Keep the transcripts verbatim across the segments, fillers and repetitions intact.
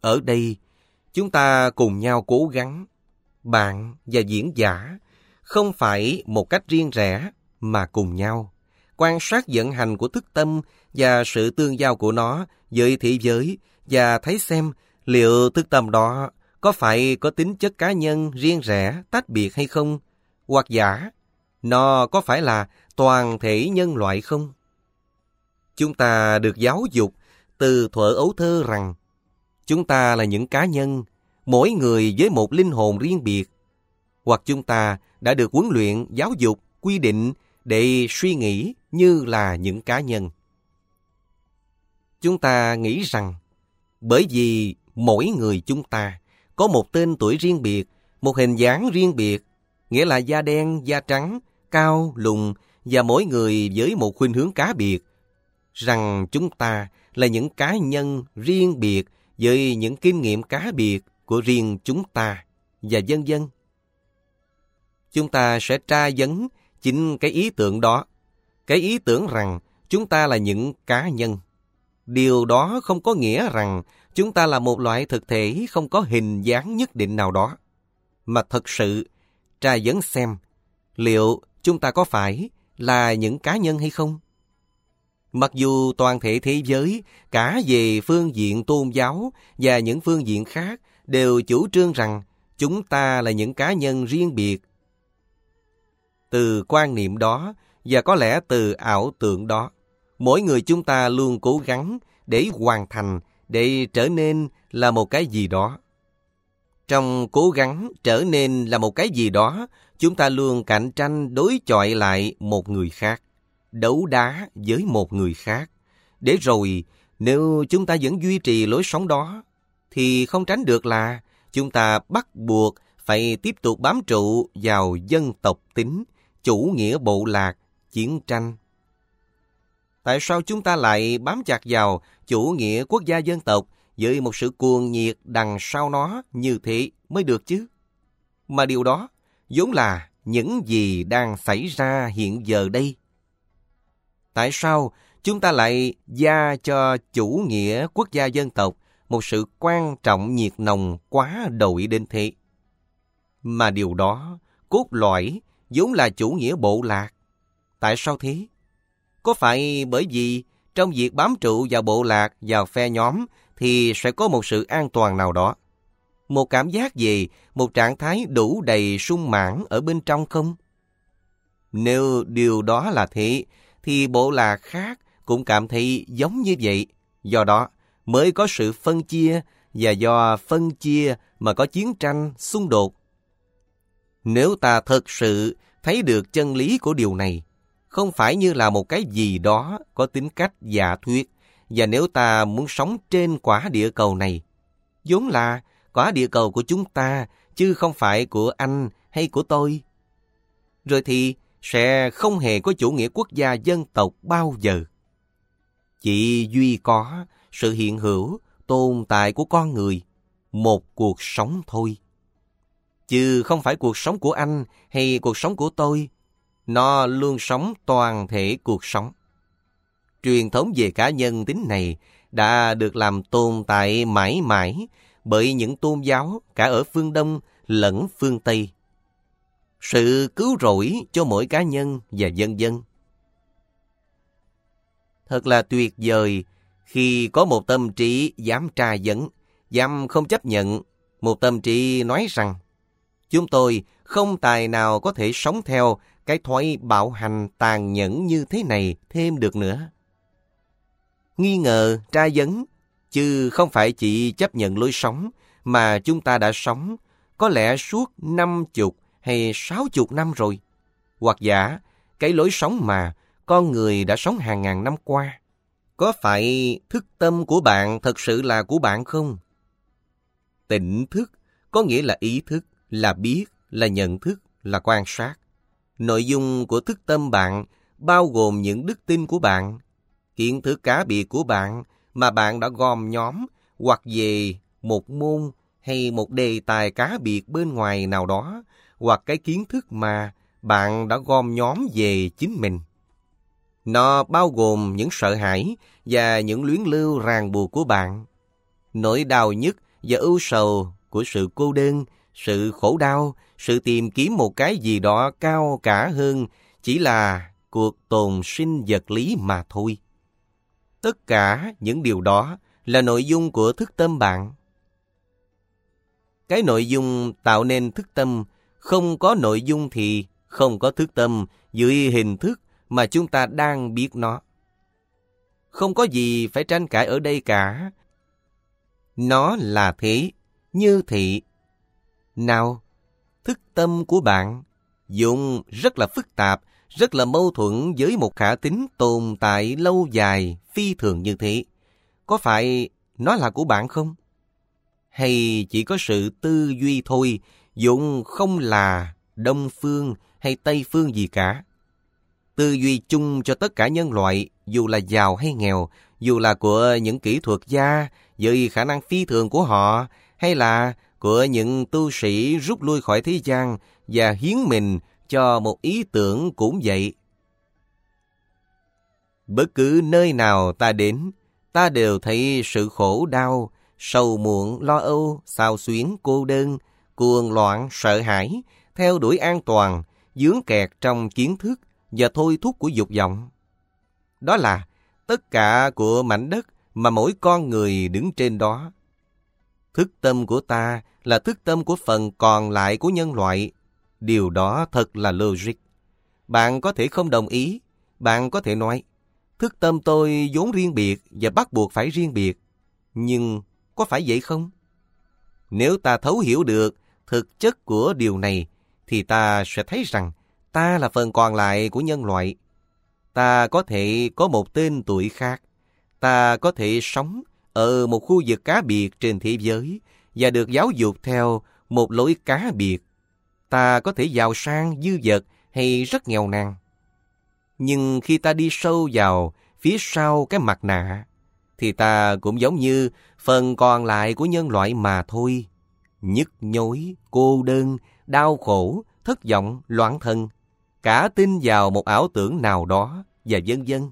Ở đây, chúng ta cùng nhau cố gắng, bạn và diễn giả, không phải một cách riêng rẽ mà cùng nhau, quan sát vận hành của thức tâm và sự tương giao của nó với thế giới và thấy xem liệu thức tâm đó có phải có tính chất cá nhân, riêng rẽ, tách biệt hay không, hoặc giả nó có phải là toàn thể nhân loại không? Chúng ta được giáo dục từ thuở ấu thơ rằng chúng ta là những cá nhân, mỗi người với một linh hồn riêng biệt, hoặc chúng ta đã được huấn luyện, giáo dục, quy định để suy nghĩ như là những cá nhân. Chúng ta nghĩ rằng bởi vì mỗi người chúng ta có một tên tuổi riêng biệt, một hình dáng riêng biệt, nghĩa là da đen, da trắng, cao, lùn và mỗi người với một khuynh hướng cá biệt, rằng chúng ta là những cá nhân riêng biệt với những kinh nghiệm cá biệt của riêng chúng ta và vân vân. Chúng ta sẽ tra vấn chính cái ý tưởng đó, cái ý tưởng rằng chúng ta là những cá nhân. Điều đó không có nghĩa rằng chúng ta là một loại thực thể không có hình dáng nhất định nào đó, mà thật sự tra vấn xem liệu chúng ta có phải là những cá nhân hay không. Mặc dù toàn thể thế giới, cả về phương diện tôn giáo và những phương diện khác, đều chủ trương rằng chúng ta là những cá nhân riêng biệt. Từ quan niệm đó, và có lẽ từ ảo tưởng đó, mỗi người chúng ta luôn cố gắng để hoàn thành, để trở nên là một cái gì đó. Trong cố gắng trở nên là một cái gì đó, chúng ta luôn cạnh tranh đối chọi lại một người khác, đấu đá với một người khác. Để rồi, nếu chúng ta vẫn duy trì lối sống đó, thì không tránh được là chúng ta bắt buộc phải tiếp tục bám trụ vào dân tộc tính, chủ nghĩa bộ lạc, chiến tranh. Tại sao chúng ta lại bám chặt vào chủ nghĩa quốc gia dân tộc với một sự cuồng nhiệt đằng sau nó như thế mới được chứ? Mà điều đó vốn là những gì đang xảy ra hiện giờ đây. Tại sao chúng ta lại gia cho chủ nghĩa quốc gia dân tộc một sự quan trọng nhiệt nồng quá đội đến thế? Mà điều đó cốt lõi vốn là chủ nghĩa bộ lạc. Tại sao thế? Có phải bởi vì trong việc bám trụ vào bộ lạc, vào phe nhóm thì sẽ có một sự an toàn nào đó, một cảm giác về một trạng thái đủ đầy sung mãn ở bên trong không? Nếu điều đó là thế, thì bộ lạc khác cũng cảm thấy giống như vậy. Do đó mới có sự phân chia, và do phân chia mà có chiến tranh, xung đột. Nếu ta thật sự thấy được chân lý của điều này, không phải như là một cái gì đó có tính cách giả thuyết, và nếu ta muốn sống trên quả địa cầu này, vốn là quả địa cầu của chúng ta, chứ không phải của anh hay của tôi, rồi thì sẽ không hề có chủ nghĩa quốc gia dân tộc bao giờ. Chỉ duy có sự hiện hữu, tồn tại của con người, một cuộc sống thôi. Chứ không phải cuộc sống của anh hay cuộc sống của tôi. Nó luôn sống toàn thể cuộc sống. Truyền thống về cá nhân tính này đã được làm tồn tại mãi mãi bởi những tôn giáo cả ở phương Đông lẫn phương Tây. Sự cứu rỗi cho mỗi cá nhân và vân vân. Thật là tuyệt vời khi có một tâm trí dám tra vấn, dám không chấp nhận, một tâm trí nói rằng chúng tôi không tài nào có thể sống theo cái thói bạo hành tàn nhẫn như thế này thêm được nữa. Nghi ngờ, tra vấn, chứ không phải chỉ chấp nhận lối sống mà chúng ta đã sống có lẽ suốt năm chục hay sáu chục năm rồi. Hoặc giả, cái lối sống mà con người đã sống hàng ngàn năm qua. Có phải thức tâm của bạn thật sự là của bạn không? Tỉnh thức có nghĩa là ý thức, là biết, là nhận thức, là quan sát. Nội dung của thức tâm bạn bao gồm những đức tin của bạn, kiến thức cá biệt của bạn mà bạn đã gom nhóm hoặc về một môn hay một đề tài cá biệt bên ngoài nào đó, hoặc cái kiến thức mà bạn đã gom nhóm về chính mình. Nó bao gồm những sợ hãi và những luyến lưu ràng buộc của bạn, nỗi đau nhất và ưu sầu của sự cô đơn, sự khổ đau, sự tìm kiếm một cái gì đó cao cả hơn chỉ là cuộc tồn sinh vật lý mà thôi. Tất cả những điều đó là nội dung của thức tâm bạn. Cái nội dung tạo nên thức tâm, không có nội dung thì không có thức tâm dưới hình thức mà chúng ta đang biết nó. Không có gì phải tranh cãi ở đây cả. Nó là thế, như thị. Nào, thức tâm của bạn dụng rất là phức tạp, rất là mâu thuẫn với một khả tính tồn tại lâu dài, phi thường như thế. Có phải nó là của bạn không? Hay chỉ có sự tư duy thôi, dụng không là Đông phương hay Tây phương gì cả. Tư duy chung cho tất cả nhân loại, dù là giàu hay nghèo, dù là của những kỹ thuật gia với khả năng phi thường của họ, hay là của những tu sĩ rút lui khỏi thế gian và hiến mình cho một ý tưởng cũng vậy. Bất cứ nơi nào ta đến, ta đều thấy sự khổ đau, sầu muộn, lo âu, xao xuyến, cô đơn, cuồng loạn, sợ hãi, theo đuổi an toàn, vướng kẹt trong kiến thức và thôi thúc của dục vọng. Đó là tất cả của mảnh đất mà mỗi con người đứng trên đó. Thức tâm của ta là thức tâm của phần còn lại của nhân loại. Điều đó thật là logic. Bạn có thể không đồng ý. Bạn có thể nói, thức tâm tôi vốn riêng biệt và bắt buộc phải riêng biệt. Nhưng có phải vậy không? Nếu ta thấu hiểu được thực chất của điều này, thì ta sẽ thấy rằng ta là phần còn lại của nhân loại. Ta có thể có một tên tuổi khác. Ta có thể sống ở một khu vực cá biệt trên thế giới và được giáo dục theo một lối cá biệt. Ta có thể giàu sang, dư dật hay rất nghèo nàn. Nhưng khi ta đi sâu vào phía sau cái mặt nạ, thì ta cũng giống như phần còn lại của nhân loại mà thôi. Nhức nhối, cô đơn, đau khổ, thất vọng, loạn thần, cả tin vào một ảo tưởng nào đó và vân vân.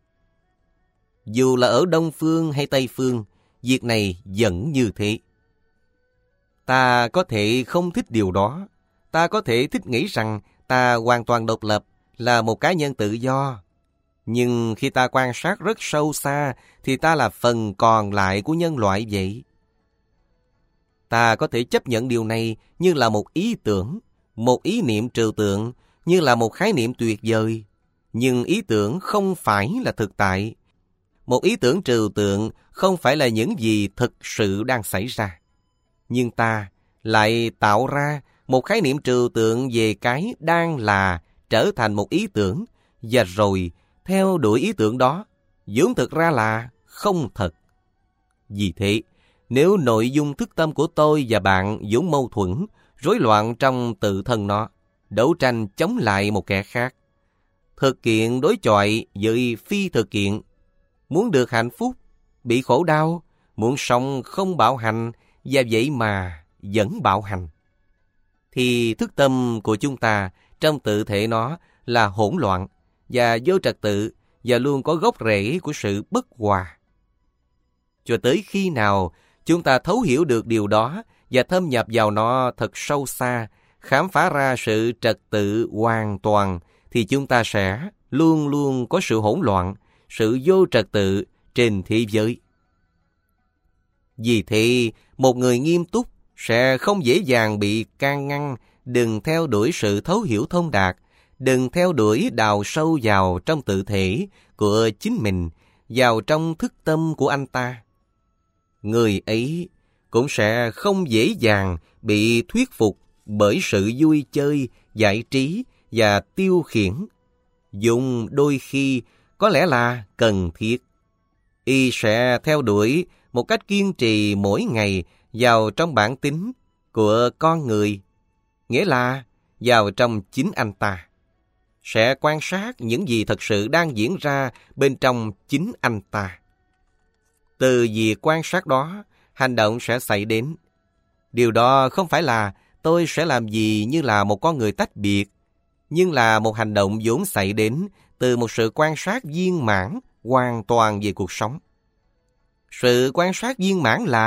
Dù là ở Đông phương hay Tây phương, việc này vẫn như thế. Ta có thể không thích điều đó. Ta có thể thích nghĩ rằng ta hoàn toàn độc lập, là một cá nhân tự do. Nhưng khi ta quan sát rất sâu xa, thì ta là phần còn lại của nhân loại vậy. Ta có thể chấp nhận điều này như là một ý tưởng, một ý niệm trừu tượng, như là một khái niệm tuyệt vời. Nhưng ý tưởng không phải là thực tại. Một ý tưởng trừu tượng không phải là những gì thực sự đang xảy ra. Nhưng ta lại tạo ra một khái niệm trừu tượng về cái đang là trở thành một ý tưởng, và rồi theo đuổi ý tưởng đó, vốn thực ra là không thật. Vì thế, nếu nội dung thức tâm của tôi và bạn vốn mâu thuẫn, rối loạn trong tự thân nó, đấu tranh chống lại một kẻ khác, thực kiện đối chọi với phi thực kiện, muốn được hạnh phúc, bị khổ đau, muốn sống không bạo hành, và vậy mà vẫn bạo hành, thì thức tâm của chúng ta trong tự thể nó là hỗn loạn và vô trật tự, và luôn có gốc rễ của sự bất hòa. Cho tới khi nào chúng ta thấu hiểu được điều đó và thâm nhập vào nó thật sâu xa, khám phá ra sự trật tự hoàn toàn, thì chúng ta sẽ luôn luôn có sự hỗn loạn, sự vô trật tự trên thế giới. Vì thế, một người nghiêm túc sẽ không dễ dàng bị can ngăn, đừng theo đuổi sự thấu hiểu thông đạt, đừng theo đuổi đào sâu vào trong tự thể của chính mình, vào trong thức tâm của anh ta. Người ấy cũng sẽ không dễ dàng bị thuyết phục bởi sự vui chơi, giải trí và tiêu khiển. Dùng đôi khi có lẽ là cần thiết. Y sẽ theo đuổi một cách kiên trì mỗi ngày vào trong bản tính của con người, nghĩa là vào trong chính anh ta. Sẽ quan sát những gì thật sự đang diễn ra bên trong chính anh ta. Từ việc quan sát đó, hành động sẽ xảy đến. Điều đó không phải là tôi sẽ làm gì như là một con người tách biệt, nhưng là một hành động vốn xảy đến từ một sự quan sát viên mãn hoàn toàn về cuộc sống. Sự quan sát viên mãn là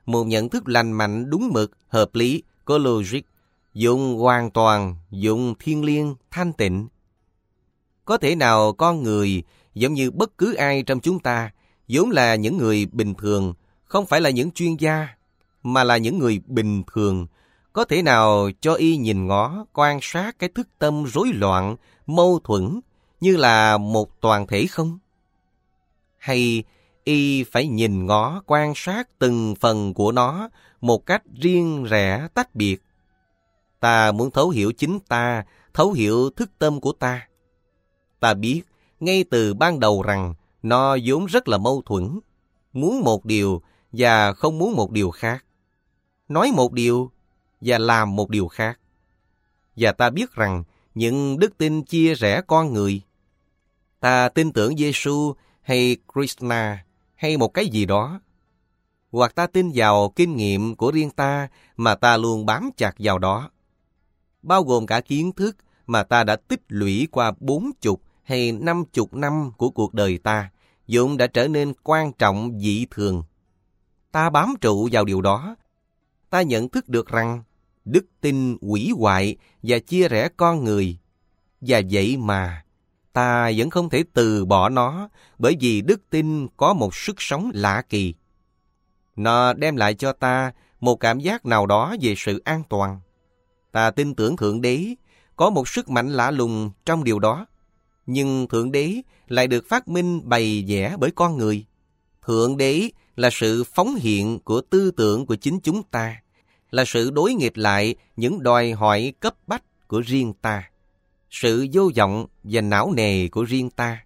một nhận thức lành mạnh, đúng mực, hợp lý, có logic, dụng hoàn toàn, dụng thiêng liêng, thanh tịnh. Có thể nào con người, giống như bất cứ ai trong chúng ta, vốn là những người bình thường, không phải là những chuyên gia, mà là những người bình thường, có thể nào cho y nhìn ngó, quan sát cái thức tâm rối loạn, mâu thuẫn, như là một toàn thể không? Hay y phải nhìn ngó, quan sát từng phần của nó một cách riêng rẽ tách biệt? Ta muốn thấu hiểu chính ta, thấu hiểu thức tâm của ta. Ta biết ngay từ ban đầu rằng nó vốn rất là mâu thuẫn, muốn một điều và không muốn một điều khác, nói một điều và làm một điều khác. Và ta biết rằng những đức tin chia rẽ con người. Ta tin tưởng Giêsu hay Krishna hay một cái gì đó, hoặc ta tin vào kinh nghiệm của riêng ta mà ta luôn bám chặt vào đó, bao gồm cả kiến thức mà ta đã tích lũy qua bốn chục hay năm chục năm của cuộc đời ta, vốn đã trở nên quan trọng dị thường. Ta bám trụ vào điều đó. Ta nhận thức được rằng đức tin hủy hoại và chia rẽ con người. Và vậy mà, ta vẫn không thể từ bỏ nó, bởi vì đức tin có một sức sống lạ kỳ. Nó đem lại cho ta một cảm giác nào đó về sự an toàn. Ta tin tưởng Thượng Đế, có một sức mạnh lạ lùng trong điều đó. Nhưng Thượng Đế lại được phát minh bày vẽ bởi con người. Thượng Đế là sự phóng hiện của tư tưởng của chính chúng ta, là sự đối nghịch lại những đòi hỏi cấp bách của riêng ta, sự vô vọng và não nề của riêng ta.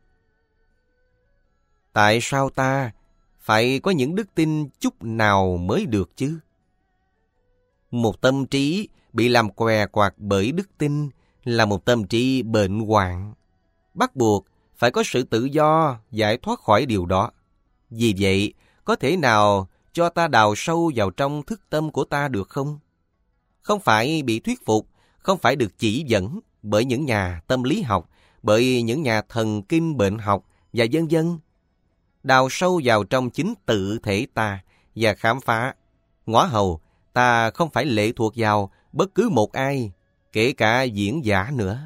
Tại sao ta phải có những đức tin chút nào mới được chứ? Một tâm trí bị làm què quạt bởi đức tin là một tâm trí bệnh hoạn, bắt buộc phải có sự tự do giải thoát khỏi điều đó. Vì vậy, có thể nào cho ta đào sâu vào trong thức tâm của ta được không? Không phải bị thuyết phục, không phải được chỉ dẫn bởi những nhà tâm lý học, bởi những nhà thần kinh bệnh học và vân vân. Đào sâu vào trong chính tự thể ta và khám phá. Ngõ hầu, ta không phải lệ thuộc vào bất cứ một ai, kể cả diễn giả nữa.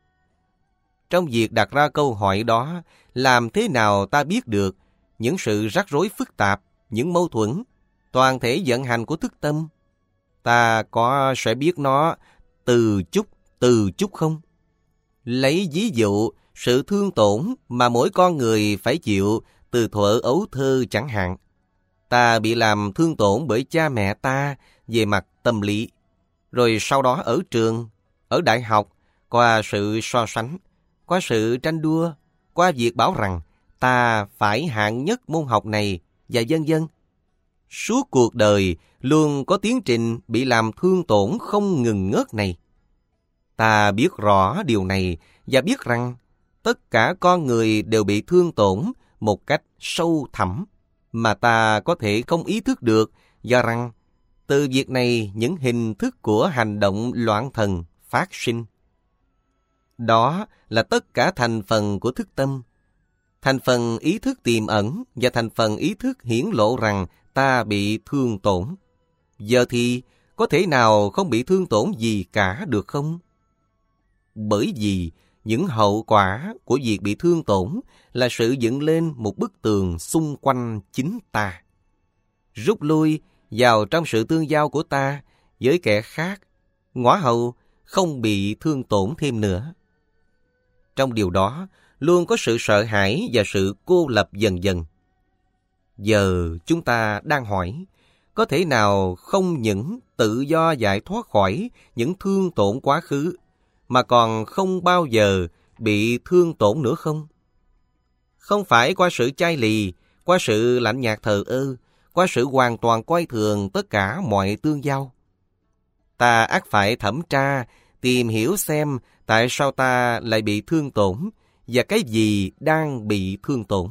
Trong việc đặt ra câu hỏi đó, làm thế nào ta biết được những sự rắc rối phức tạp, những mâu thuẫn, toàn thể vận hành của thức tâm? Ta có sẽ biết nó từ chút, từ chút không? Lấy ví dụ sự thương tổn mà mỗi con người phải chịu từ thuở ấu thơ chẳng hạn. Ta bị làm thương tổn bởi cha mẹ ta về mặt tâm lý. Rồi sau đó ở trường, ở đại học, qua sự so sánh, qua sự tranh đua, qua việc bảo rằng ta phải hạng nhất môn học này và vân vân. Suốt cuộc đời luôn có tiến trình bị làm thương tổn không ngừng ngớt này. Ta biết rõ điều này và biết rằng tất cả con người đều bị thương tổn một cách sâu thẳm mà ta có thể không ý thức được, do rằng từ việc này những hình thức của hành động loạn thần phát sinh. Đó là tất cả thành phần của thức tâm. Thành phần ý thức tiềm ẩn và thành phần ý thức hiển lộ rằng ta bị thương tổn. Giờ thì có thể nào không bị thương tổn gì cả được không? Bởi vì những hậu quả của việc bị thương tổn là sự dựng lên một bức tường xung quanh chính ta, rút lui vào trong sự tương giao của ta với kẻ khác, ngõ hầu không bị thương tổn thêm nữa. Trong điều đó luôn có sự sợ hãi và sự cô lập dần dần. Giờ chúng ta đang hỏi, có thể nào không những tự do giải thoát khỏi những thương tổn quá khứ, mà còn không bao giờ bị thương tổn nữa không? Không phải qua sự chai lì, qua sự lạnh nhạt thờ ơ, qua sự hoàn toàn coi thường tất cả mọi tương giao. Ta ắt phải thẩm tra, tìm hiểu xem tại sao ta lại bị thương tổn và cái gì đang bị thương tổn.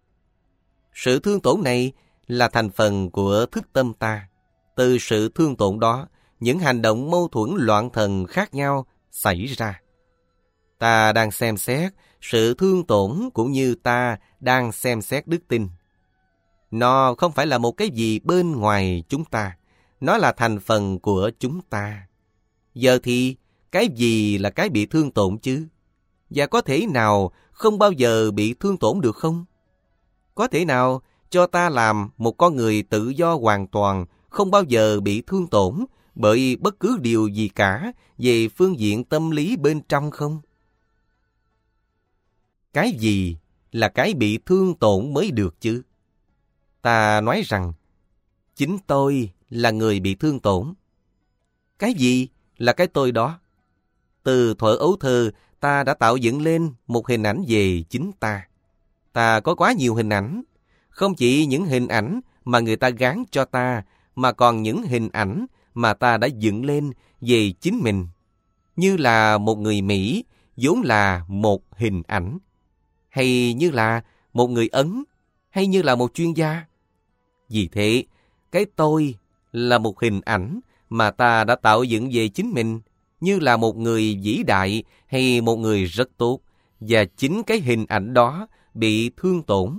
Sự thương tổn này là thành phần của thức tâm ta. Từ sự thương tổn đó, những hành động mâu thuẫn loạn thần khác nhau xảy ra. Ta đang xem xét sự thương tổn cũng như ta đang xem xét đức tin. Nó không phải là một cái gì bên ngoài chúng ta. Nó là thành phần của chúng ta. Giờ thì, cái gì là cái bị thương tổn chứ? Và có thể nào không bao giờ bị thương tổn được không? Có thể nào cho ta làm một con người tự do hoàn toàn, không bao giờ bị thương tổn bởi bất cứ điều gì cả về phương diện tâm lý bên trong không? Cái gì là cái bị thương tổn mới được chứ? Ta nói rằng, chính tôi là người bị thương tổn. Cái gì là cái tôi đó? Từ thuở ấu thơ, ta đã tạo dựng lên một hình ảnh về chính ta. Ta có quá nhiều hình ảnh. Không chỉ những hình ảnh mà người ta gán cho ta, mà còn những hình ảnh mà ta đã dựng lên về chính mình. Như là một người Mỹ, vốn là một hình ảnh. Hay như là một người Ấn, hay như là một chuyên gia. Vì thế, cái tôi là một hình ảnh mà ta đã tạo dựng về chính mình, như là một người vĩ đại hay một người rất tốt, và chính cái hình ảnh đó bị thương tổn.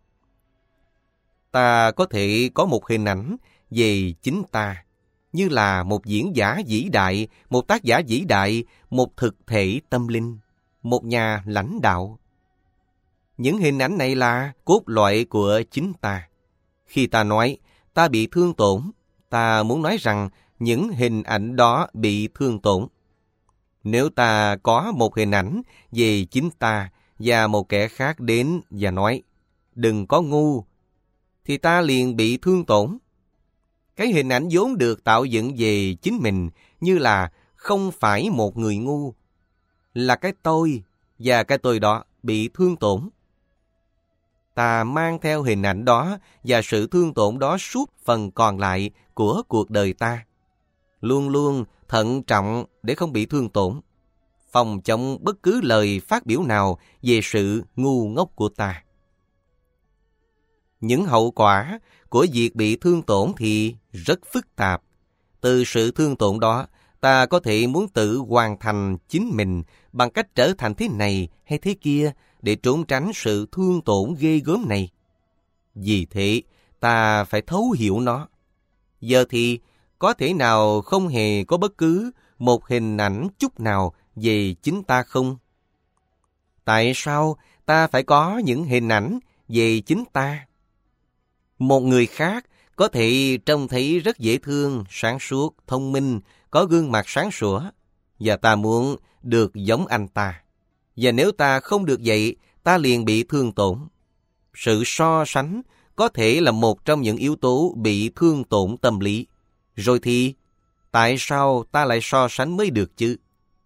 Ta có thể có một hình ảnh về chính ta, như là một diễn giả vĩ đại, một tác giả vĩ đại, một thực thể tâm linh, một nhà lãnh đạo. Những hình ảnh này là cốt lõi của chính ta. Khi ta nói ta bị thương tổn, ta muốn nói rằng những hình ảnh đó bị thương tổn. Nếu ta có một hình ảnh về chính ta và một kẻ khác đến và nói đừng có ngu, thì ta liền bị thương tổn. Cái hình ảnh vốn được tạo dựng về chính mình như là không phải một người ngu, là cái tôi, và cái tôi đó bị thương tổn. Ta mang theo hình ảnh đó và sự thương tổn đó suốt phần còn lại của cuộc đời ta. Luôn luôn thận trọng để không bị thương tổn, phòng chống bất cứ lời phát biểu nào về sự ngu ngốc của ta. Những hậu quả của việc bị thương tổn thì rất phức tạp. Từ sự thương tổn đó, ta có thể muốn tự hoàn thành chính mình bằng cách trở thành thế này hay thế kia để trốn tránh sự thương tổn ghê gớm này. Vì thế, ta phải thấu hiểu nó. Giờ thì, có thể nào không hề có bất cứ một hình ảnh chút nào về chính ta không? Tại sao ta phải có những hình ảnh về chính ta? Một người khác có thể trông thấy rất dễ thương, sáng suốt, thông minh, có gương mặt sáng sủa, và ta muốn được giống anh ta. Và nếu ta không được vậy, ta liền bị thương tổn. Sự so sánh có thể là một trong những yếu tố bị thương tổn tâm lý. Rồi thì, tại sao ta lại so sánh mới được chứ?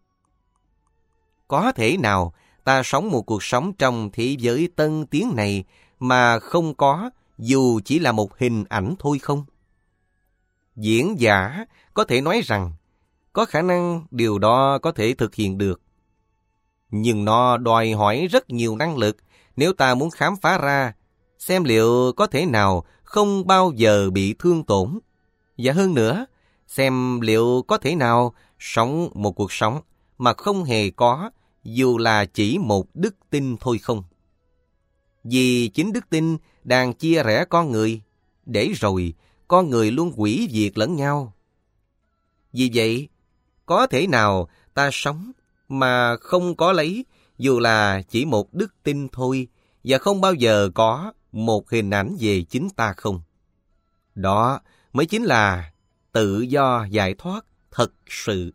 Có thể nào ta sống một cuộc sống trong thế giới tân tiến này mà không có dù chỉ là một hình ảnh thôi không? Diễn giả có thể nói rằng có khả năng điều đó có thể thực hiện được. Nhưng nó đòi hỏi rất nhiều năng lực nếu ta muốn khám phá ra xem liệu có thể nào không bao giờ bị thương tổn. Và hơn nữa, xem liệu có thể nào sống một cuộc sống mà không hề có dù là chỉ một đức tin thôi không. Vì chính đức tin đang chia rẽ con người, để rồi con người luôn hủy diệt lẫn nhau. Vì vậy, có thể nào ta sống mà không có lấy dù là chỉ một đức tin thôi và không bao giờ có một hình ảnh về chính ta không? Đó mới chính là tự do giải thoát thật sự.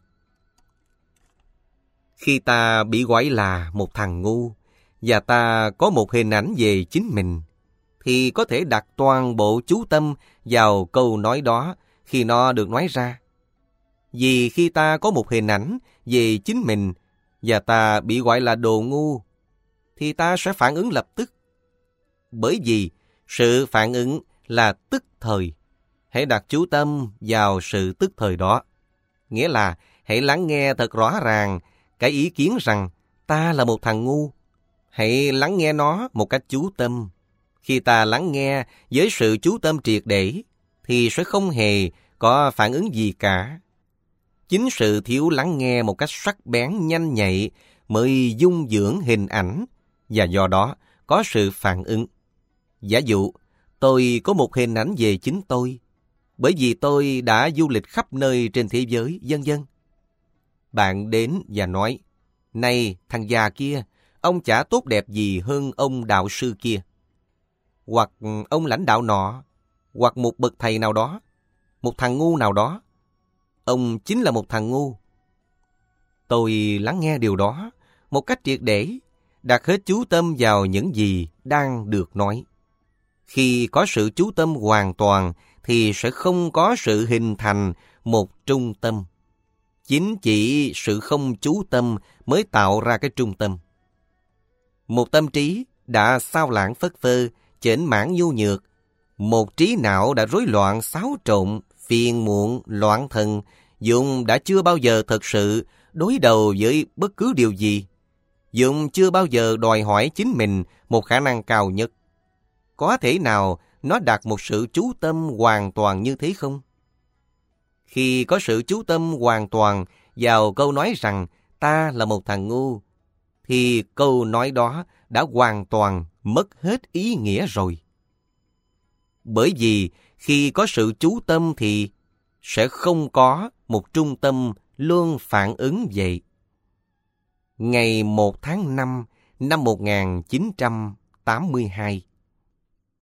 Khi ta bị gọi là một thằng ngu và ta có một hình ảnh về chính mình, thì có thể đặt toàn bộ chú tâm vào câu nói đó khi nó được nói ra. Vì khi ta có một hình ảnh về chính mình và ta bị gọi là đồ ngu, thì ta sẽ phản ứng lập tức. Bởi vì sự phản ứng là tức thời. Hãy đặt chú tâm vào sự tức thời đó. Nghĩa là hãy lắng nghe thật rõ ràng cái ý kiến rằng ta là một thằng ngu. Hãy lắng nghe nó một cách chú tâm. Khi ta lắng nghe với sự chú tâm triệt để, thì sẽ không hề có phản ứng gì cả. Chính sự thiếu lắng nghe một cách sắc bén nhanh nhạy mới dung dưỡng hình ảnh, và do đó có sự phản ứng. Giả dụ, Tôi có một hình ảnh về chính tôi, bởi vì tôi đã du lịch khắp nơi trên thế giới, vân vân. Bạn đến và nói, này thằng già kia, ông chả tốt đẹp gì hơn ông đạo sư kia. Hoặc ông lãnh đạo nọ, hoặc một bậc thầy nào đó, một thằng ngu nào đó. Ông chính là một thằng ngu. Tôi lắng nghe điều đó một cách triệt để, đặt hết chú tâm vào những gì đang được nói. Khi có sự chú tâm hoàn toàn thì sẽ không có sự hình thành một trung tâm. Chính chỉ sự không chú tâm mới tạo ra cái trung tâm. Một tâm trí đã xao lãng phất phơ, chểnh mãn nhu nhược. Một trí não đã rối loạn xáo trộn, phiền muộn, loạn thần, Dũng đã chưa bao giờ thật sự đối đầu với bất cứ điều gì. Dũng chưa bao giờ đòi hỏi chính mình một khả năng cao nhất. Có thể nào nó đạt một sự chú tâm hoàn toàn như thế không? Khi có sự chú tâm hoàn toàn vào câu nói rằng ta là một thằng ngu, thì câu nói đó đã hoàn toàn mất hết ý nghĩa rồi. Bởi vì khi có sự chú tâm thì sẽ không có một trung tâm luôn phản ứng vậy. Ngày một tháng năm năm một nghìn chín trăm tám mươi hai,